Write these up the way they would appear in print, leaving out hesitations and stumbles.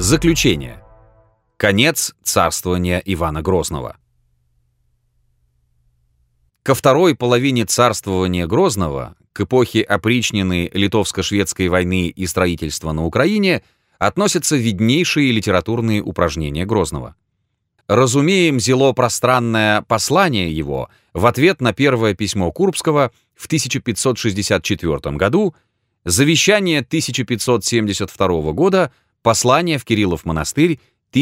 Заключение. Конец царствования Ивана Грозного. Ко второй половине царствования Грозного, к эпохе опричнины Литовско-шведской войны и строительства на Украине, относятся виднейшие литературные упражнения Грозного. Разумеем зело пространное послание его в ответ на первое письмо Курбского в 1564 году, завещание 1572 года, послание в Кириллов монастырь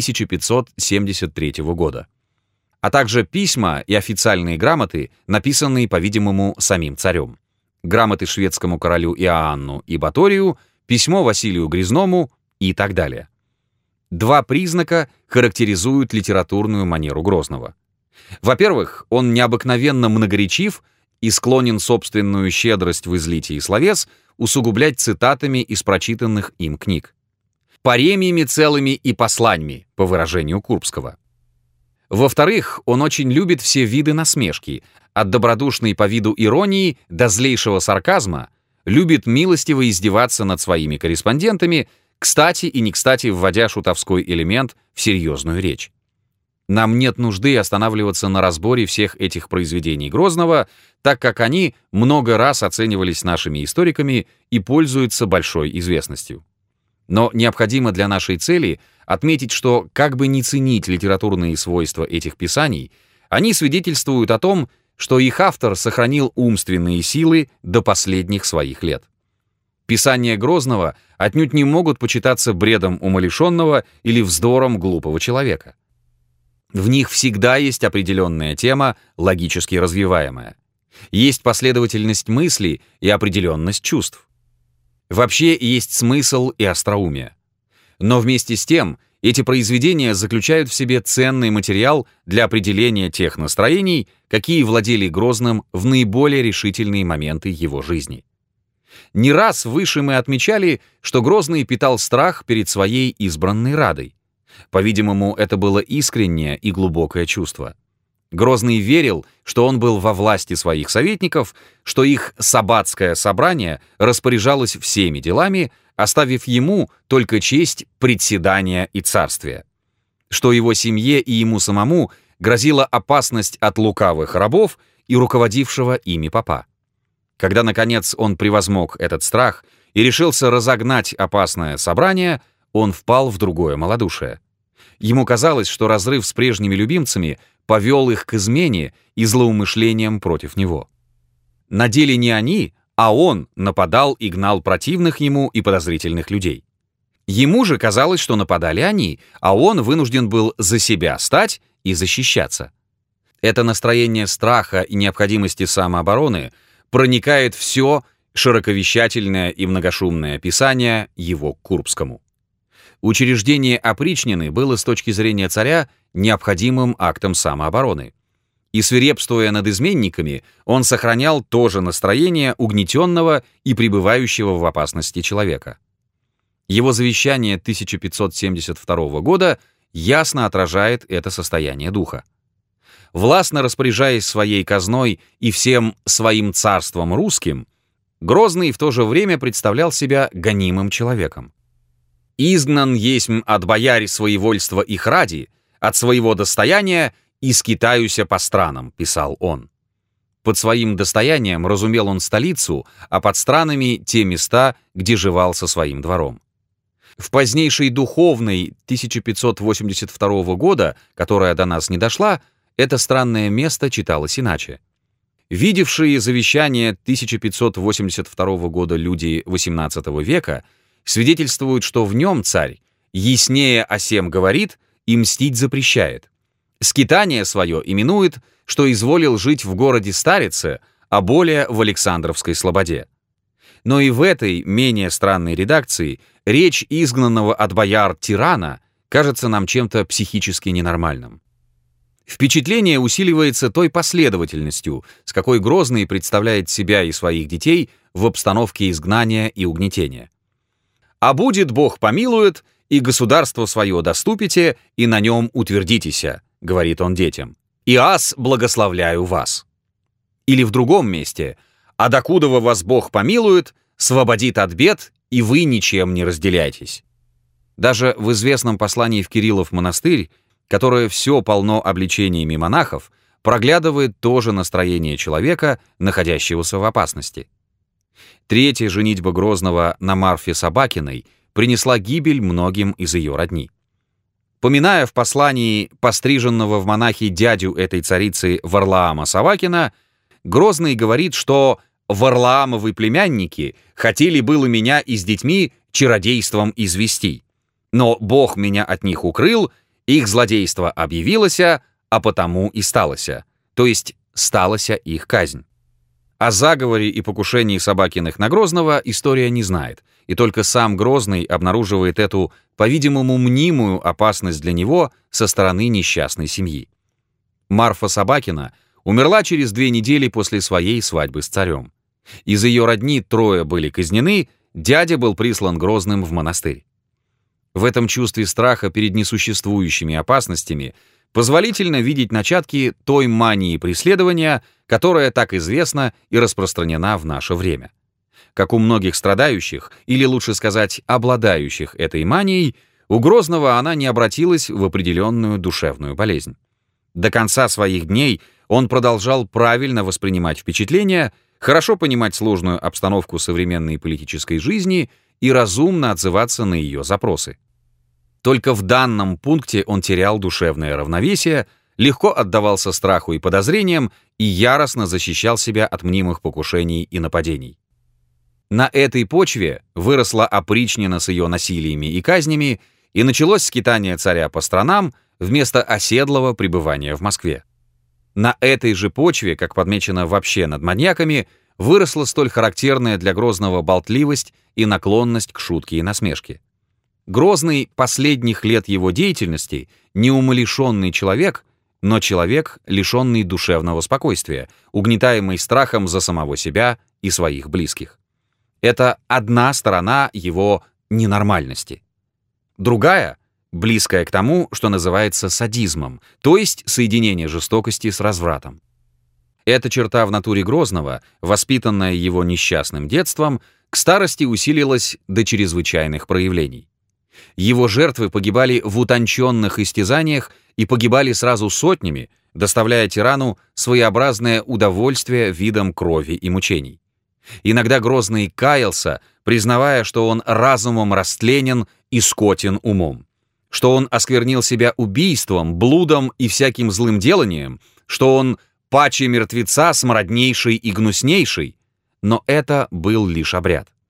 1573 года, а также письма и официальные грамоты, написанные, по-видимому, самим царем. Грамоты шведскому королю Иоанну и Баторию, письмо Василию Грязному и так далее. Два признака характеризуют литературную манеру Грозного. Во-первых, он необыкновенно многоречив и склонен собственную щедрость в излитии словес усугублять цитатами из прочитанных им книг. Паремиями целыми и посланиями, по выражению Курбского. Во-вторых, он очень любит все виды насмешки, от добродушной по виду иронии до злейшего сарказма, любит милостиво издеваться над своими корреспондентами, кстати и не кстати вводя шутовской элемент в серьезную речь. Нам нет нужды останавливаться на разборе всех этих произведений Грозного, так как они много раз оценивались нашими историками и пользуются большой известностью. Но необходимо для нашей цели отметить, что, как бы ни ценить литературные свойства этих писаний, они свидетельствуют о том, что их автор сохранил умственные силы до последних своих лет. Писания Грозного отнюдь не могут почитаться бредом умалишенного или вздором глупого человека. В них всегда есть определенная тема, логически развиваемая. Есть последовательность мысли и определенность чувств. Вообще есть смысл и остроумие. Но вместе с тем эти произведения заключают в себе ценный материал для определения тех настроений, какие владели Грозным в наиболее решительные моменты его жизни. Не раз выше мы отмечали, что Грозный питал страх перед своей избранной Радой. По-видимому, это было искреннее и глубокое чувство. Грозный верил, что он был во власти своих советников, что их саббатское собрание распоряжалось всеми делами, оставив ему только честь председания и царствия, что его семье и ему самому грозила опасность от лукавых рабов и руководившего ими попа. Когда, наконец, он превозмог этот страх и решился разогнать опасное собрание, он впал в другое малодушие. Ему казалось, что разрыв с прежними любимцами повел их к измене и злоумышлениям против него. На деле не они, а он нападал и гнал противных ему и подозрительных людей. Ему же казалось, что нападали они, а он вынужден был за себя стать и защищаться. Это настроение страха и необходимости самообороны проникает все широковещательное и многошумное писание его к Курбскому. Учреждение опричнины было с точки зрения царя необходимым актом самообороны. И свирепствуя над изменниками, он сохранял то же настроение угнетенного и пребывающего в опасности человека. Его завещание 1572 года ясно отражает это состояние духа. Властно распоряжаясь своей казной и всем своим царством русским, Грозный в то же время представлял себя гонимым человеком. «Изгнан есмь от бояре своевольства их ради, от своего достояния и скитаюся по странам», — писал он. Под своим достоянием разумел он столицу, а под странами — те места, где жевал со своим двором. В позднейшей духовной 1582 года, которая до нас не дошла, это странное место читалось иначе. Видевшие завещание 1582 года люди XVIII века свидетельствуют, что в нем царь яснее о сем говорит и мстить запрещает. Скитание свое именует, что изволил жить в городе Старице, а более в Александровской слободе. Но и в этой менее странной редакции речь изгнанного от бояр тирана кажется нам чем-то психически ненормальным. Впечатление усиливается той последовательностью, с какой Грозный представляет себя и своих детей в обстановке изгнания и угнетения. «А будет Бог помилует, и государство свое доступите, и на нем утвердитеся», — говорит он детям. «И аз благословляю вас». Или в другом месте: «А докудова вас Бог помилует, свободит от бед, и вы ничем не разделяйтесь». Даже в известном послании в Кириллов монастырь, которое все полно обличениями монахов, проглядывает тоже настроение человека, находящегося в опасности. Третья женитьба Грозного на Марфе Собакиной принесла гибель многим из ее родни. Поминая в послании постриженного в монахи дядю этой царицы Варлаама Савакина, Грозный говорит, что «Варлаамовы племянники хотели было меня и с детьми чародейством извести, но Бог меня от них укрыл, их злодейство объявилося, а потому и сталося», то есть сталася их казнь. О заговоре и покушении Собакиных на Грозного история не знает, и только сам Грозный обнаруживает эту, по-видимому, мнимую опасность для него со стороны несчастной семьи. Марфа Собакина умерла через 2 недели после своей свадьбы с царем. Из ее родни 3 были казнены, дядя был прислан Грозным в монастырь. В этом чувстве страха перед несуществующими опасностями позволительно видеть начатки той мании преследования, которая так известна и распространена в наше время. Как у многих страдающих, или лучше сказать, обладающих этой манией, у Грозного она не обратилась в определенную душевную болезнь. До конца своих дней он продолжал правильно воспринимать впечатления, хорошо понимать сложную обстановку современной политической жизни и разумно отзываться на ее запросы. Только в данном пункте он терял душевное равновесие, легко отдавался страху и подозрениям и яростно защищал себя от мнимых покушений и нападений. На этой почве выросла опричнина с ее насилиями и казнями, и началось скитание царя по странам вместо оседлого пребывания в Москве. На этой же почве, как подмечено вообще над маньяками, выросла столь характерная для Грозного болтливость и наклонность к шутке и насмешке. Грозный последних лет его деятельности неумалишенный человек, но человек, лишенный душевного спокойствия, угнетаемый страхом за самого себя и своих близких. Это одна сторона его ненормальности. Другая — близкая к тому, что называется садизмом, то есть соединение жестокости с развратом. Эта черта в натуре Грозного, воспитанная его несчастным детством, к старости усилилась до чрезвычайных проявлений. Его жертвы погибали в утонченных истязаниях и погибали сразу сотнями, доставляя тирану своеобразное удовольствие видом крови и мучений. Иногда Грозный каялся, признавая, что он разумом растленен и скотен умом, что он осквернил себя убийством, блудом и всяким злым деланием, что он паче мертвеца смраднейший и гнуснейший, но это был лишь обряд.